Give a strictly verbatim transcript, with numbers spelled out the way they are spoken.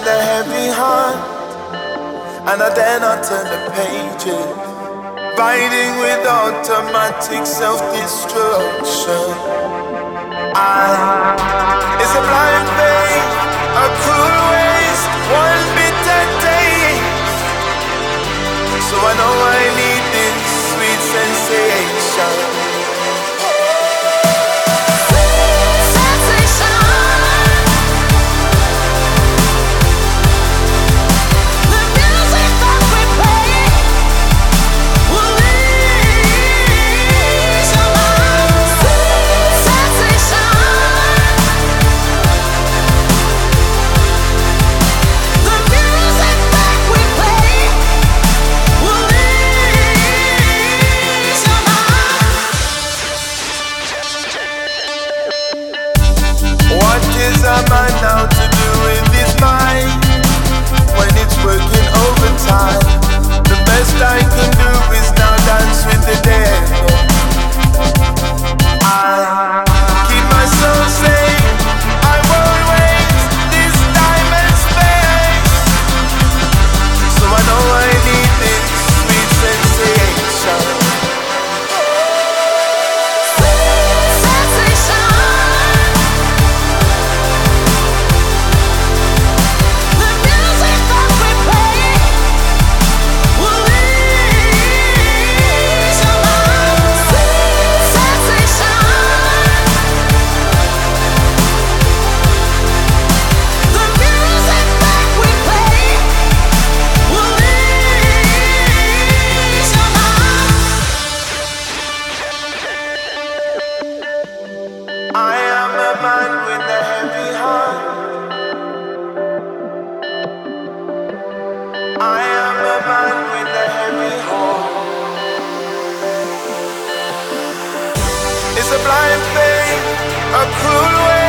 with a heavy heart, and I dare not turn the pages, biting with automatic self-destruction. I It's a blind faith, a cruel waste, one bitter taste. So I know I need this sweet sensation. What is a man now to do with his mind when it's working overtime? The best I can do is now dance with the devil. I keep myself safe, I won't waste this time and space. So I know I need this sweet sensation. I am a man with a heavy heart. I am a man with a heavy heart. It's a blind faith, a cruel way.